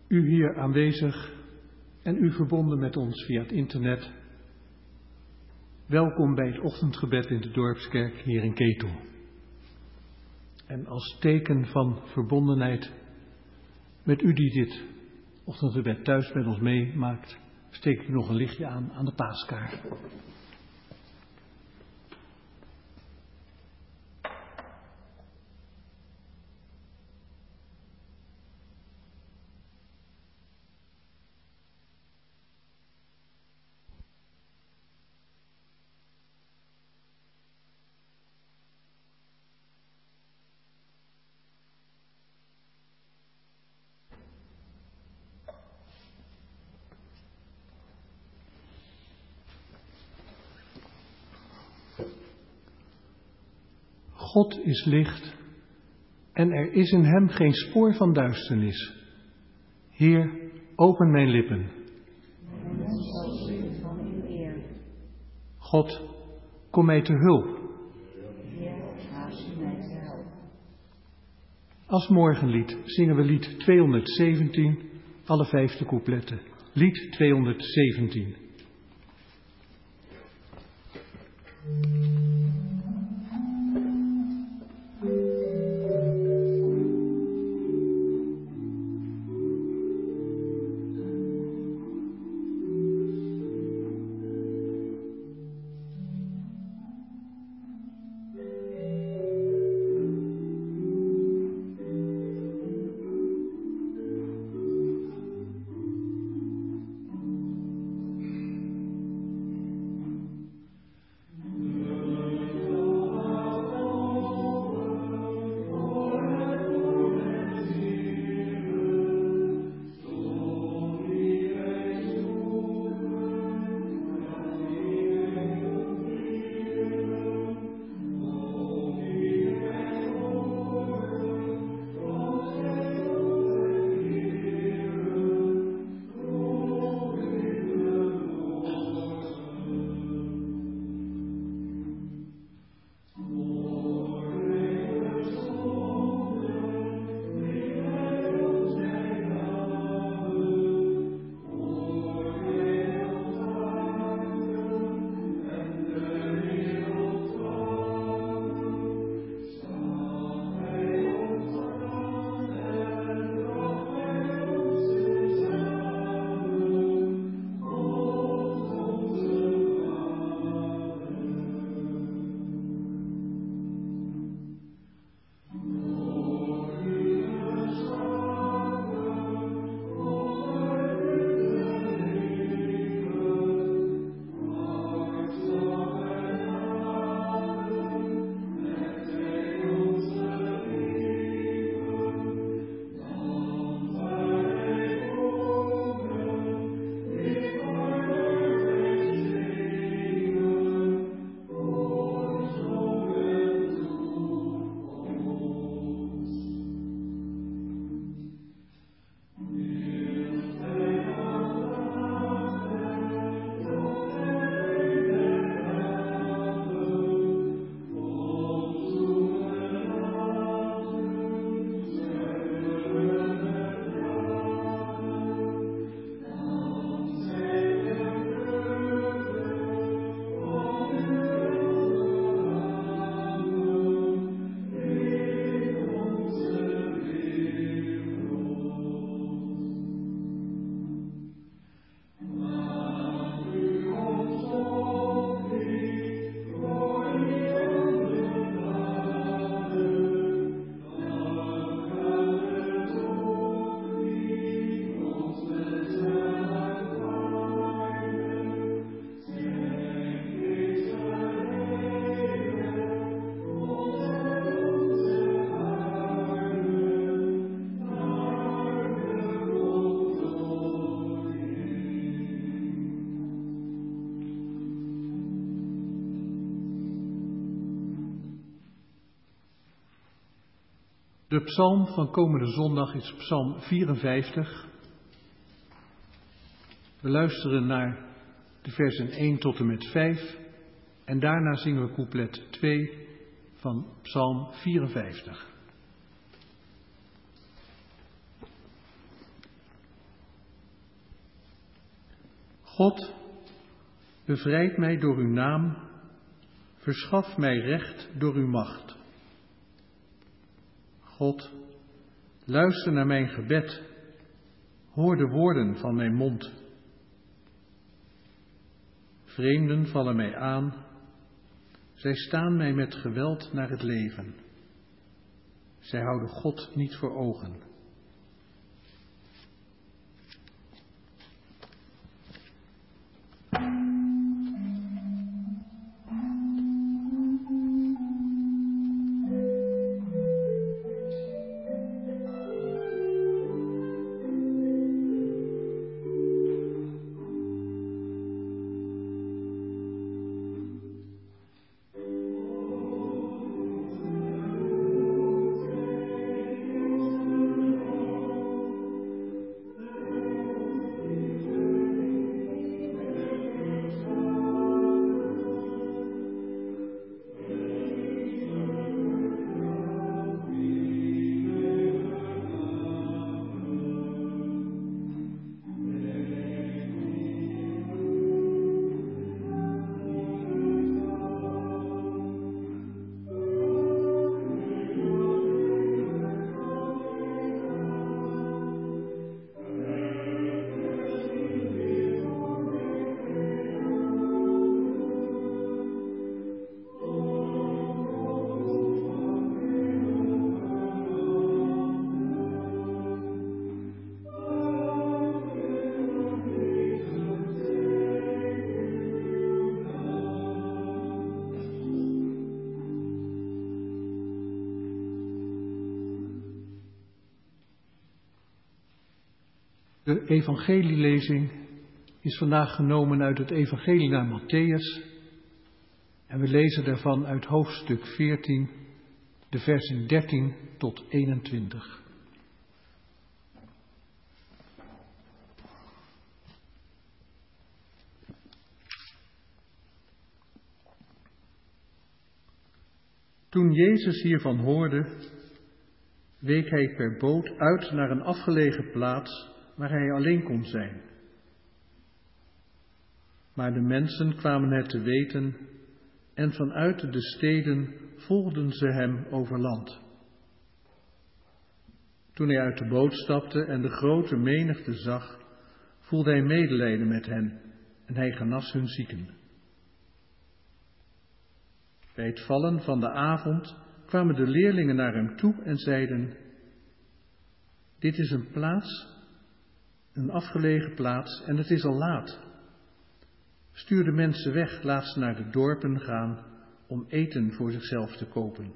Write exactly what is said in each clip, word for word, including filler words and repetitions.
U hier aanwezig en u verbonden met ons via het internet. Welkom bij het ochtendgebed in de Dorpskerk hier in Ketel. En als teken van verbondenheid met u die dit ochtendgebed thuis met ons meemaakt, steek ik nog een lichtje aan aan de paaskaart. God is licht en er is in hem geen spoor van duisternis. Heer, open mijn lippen. God, kom mij te hulp. Als morgenlied zingen we lied tweehonderdzeventien, alle vijfde coupletten. Lied tweehonderdzeventien. De psalm van komende zondag is psalm vierenvijftig. We luisteren naar de versen één tot en met vijf en daarna zingen we couplet twee van psalm vierenvijftig. God, bevrijd mij door uw naam, verschaf mij recht door uw macht. God, luister naar mijn gebed, hoor de woorden van mijn mond. Vreemden vallen mij aan, zij staan mij met geweld naar het leven. Zij houden God niet voor ogen. De evangelielezing is vandaag genomen uit het evangelie naar Mattheüs en we lezen daarvan uit hoofdstuk veertien, de versen dertien tot eenentwintig. Toen Jezus hiervan hoorde, week hij per boot uit naar een afgelegen plaats waar hij alleen kon zijn. Maar de mensen kwamen het te weten en vanuit de steden volgden ze hem over land. Toen hij uit de boot stapte en de grote menigte zag, voelde hij medelijden met hen en hij genas hun zieken. Bij het vallen van de avond kwamen de leerlingen naar hem toe en zeiden: dit is een plaats, een afgelegen plaats en het is al laat. Stuur de mensen weg, laat ze naar de dorpen gaan om eten voor zichzelf te kopen.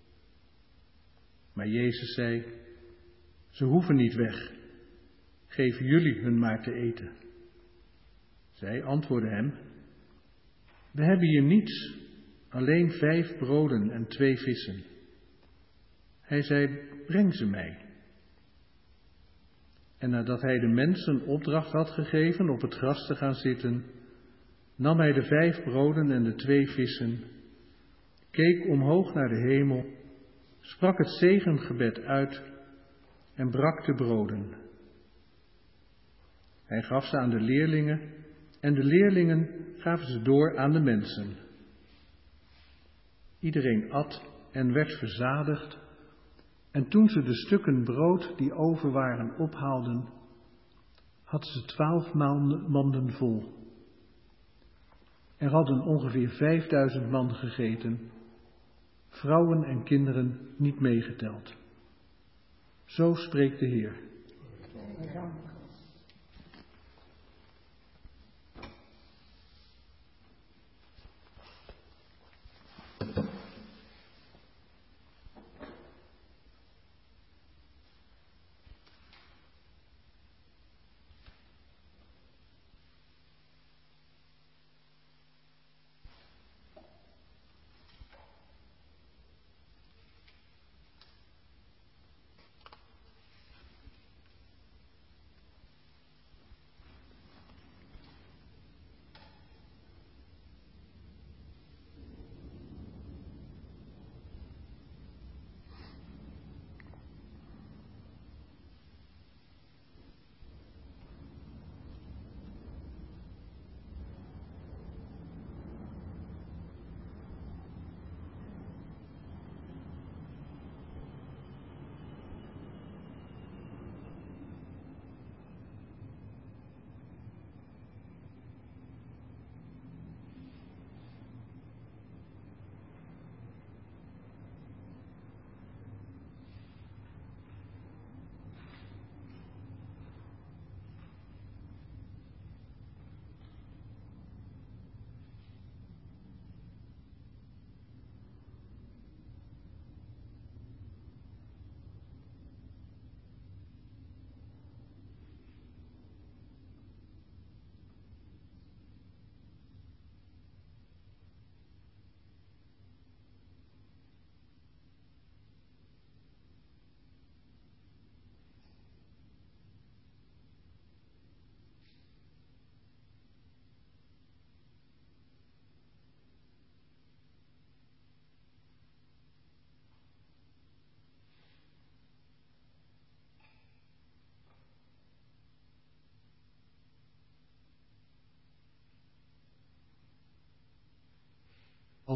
Maar Jezus zei: ze hoeven niet weg, geef jullie hun maar te eten. Zij antwoordden hem: we hebben hier niets, alleen vijf broden en twee vissen. Hij zei: breng ze mij. En nadat hij de mensen opdracht had gegeven op het gras te gaan zitten, nam hij de vijf broden en de twee vissen, keek omhoog naar de hemel, sprak het zegengebed uit en brak de broden. Hij gaf ze aan de leerlingen en de leerlingen gaven ze door aan de mensen. Iedereen at en werd verzadigd. En toen ze de stukken brood die over waren ophaalden, hadden ze twaalf manden vol. Er hadden ongeveer vijfduizend man gegeten, vrouwen en kinderen niet meegeteld. Zo spreekt de Heer.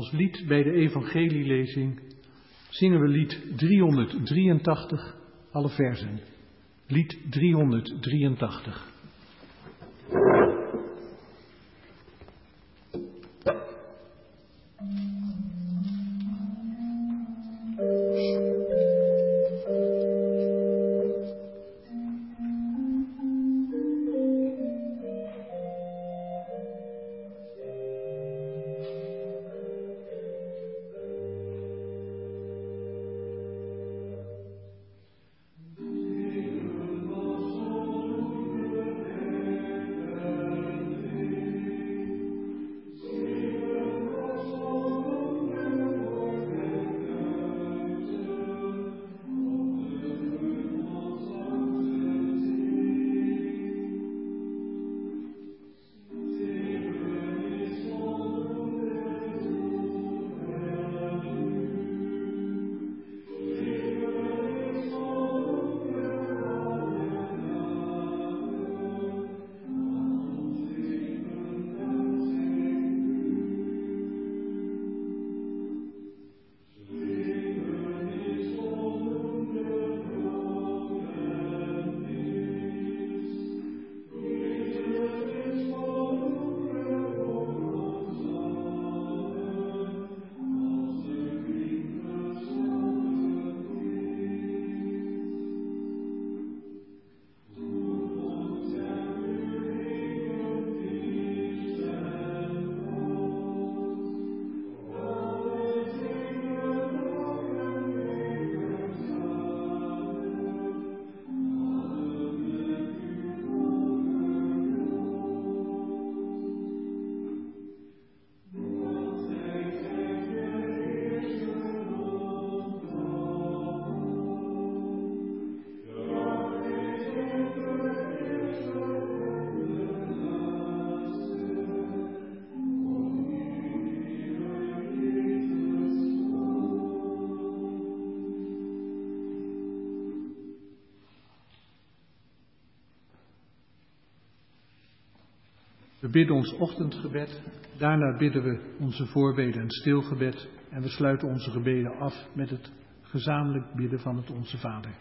Als lied bij de evangelielezing zingen we lied driehonderddrieëntachtig, alle versen. Lied driehonderddrieëntachtig. We bidden ons ochtendgebed, daarna bidden we onze voorbeden en stilgebed en we sluiten onze gebeden af met het gezamenlijk bidden van het Onze Vader.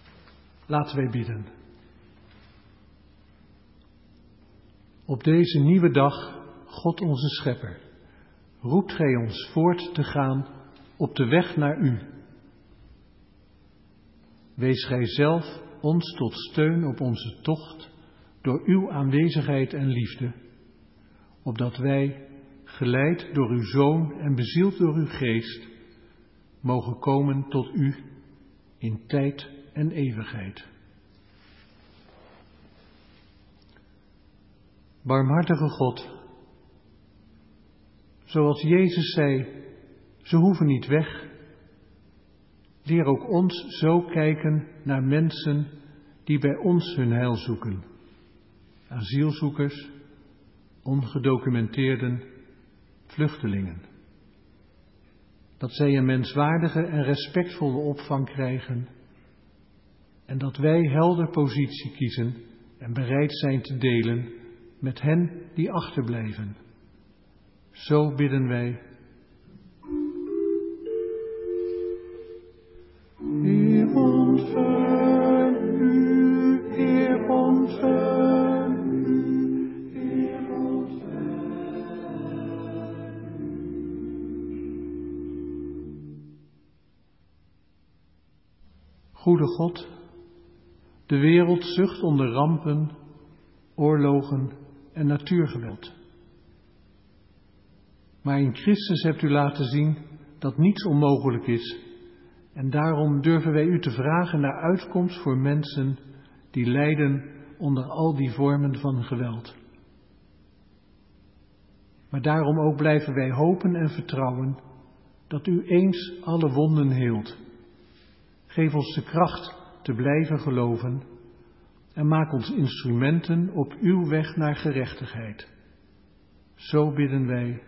Laten wij bidden. Op deze nieuwe dag, God onze Schepper, roept Gij ons voort te gaan op de weg naar U. Wees Gij zelf ons tot steun op onze tocht door Uw aanwezigheid en liefde, opdat wij, geleid door Uw Zoon en bezield door Uw Geest, mogen komen tot U in tijd en eeuwigheid. Barmhartige God, zoals Jezus zei, ze hoeven niet weg. Leer ook ons zo kijken naar mensen die bij ons hun heil zoeken. Asielzoekers, ongedocumenteerden, vluchtelingen. Dat zij een menswaardige en respectvolle opvang krijgen en dat wij helder positie kiezen en bereid zijn te delen met hen die achterblijven. Zo bidden wij. Heer, ontferm U, Heer, ontferm U, Heer, ontferm U. Goede God, de wereld zucht onder rampen, oorlogen en natuurgeweld. Maar in Christus hebt u laten zien dat niets onmogelijk is. En daarom durven wij u te vragen naar uitkomst voor mensen die lijden onder al die vormen van geweld. Maar daarom ook blijven wij hopen en vertrouwen dat u eens alle wonden heelt. Geef ons de kracht te blijven geloven en maak ons instrumenten op uw weg naar gerechtigheid. Zo bidden wij.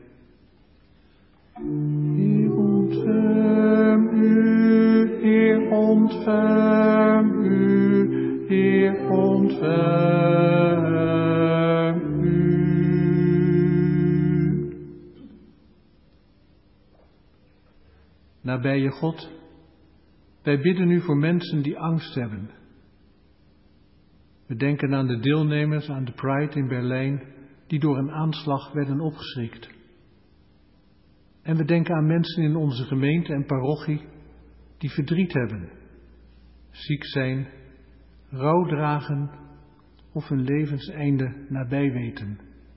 Heer, ontferm U, Heer, ontferm U, Heer, ontferm U. nabije God, wij bidden u voor mensen die angst hebben. We denken aan de deelnemers aan de Pride in Berlijn, die door een aanslag werden opgeschrikt. En we denken aan mensen in onze gemeente en parochie die verdriet hebben, ziek zijn, rouw dragen of hun levenseinde nabij weten.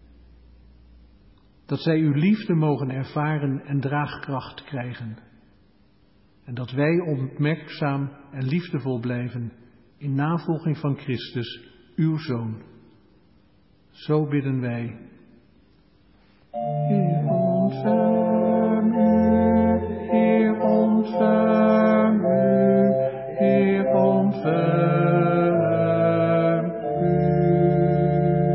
Dat zij uw liefde mogen ervaren en draagkracht krijgen. En dat wij opmerkzaam en liefdevol blijven in navolging van Christus, uw Zoon. Zo bidden wij. Heer, ontferm u, Heer, ontferm u, Heer, ontferm u.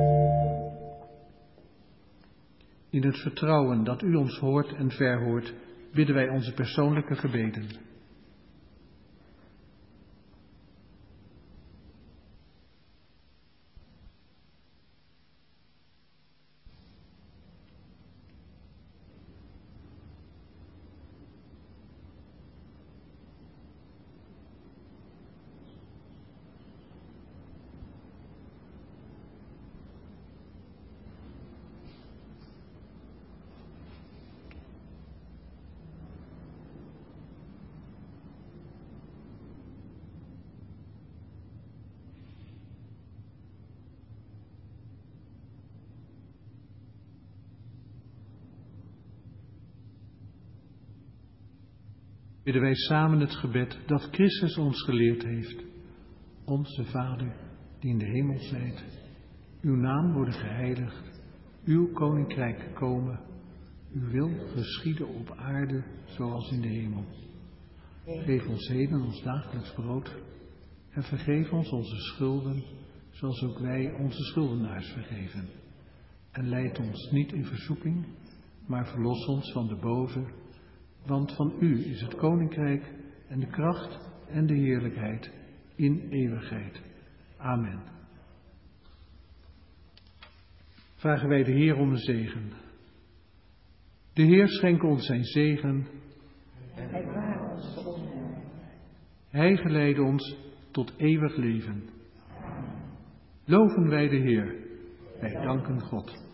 In het vertrouwen dat u ons hoort en verhoort, bidden wij onze persoonlijke gebeden. Bidden wij samen het gebed dat Christus ons geleerd heeft. Onze Vader, die in de hemel zijt, uw naam worden geheiligd, uw koninkrijk komen, uw wil geschieden op aarde zoals in de hemel. Geef ons heden ons dagelijks brood en vergeef ons onze schulden, zoals ook wij onze schuldenaars vergeven. En leid ons niet in verzoeking, maar verlos ons van de boze. Want van u is het koninkrijk en de kracht en de heerlijkheid in eeuwigheid. Amen. Vragen wij de Heer om een zegen. De Heer schenke ons zijn zegen. Hij geleide ons tot eeuwig leven. Loven wij de Heer. Wij danken God.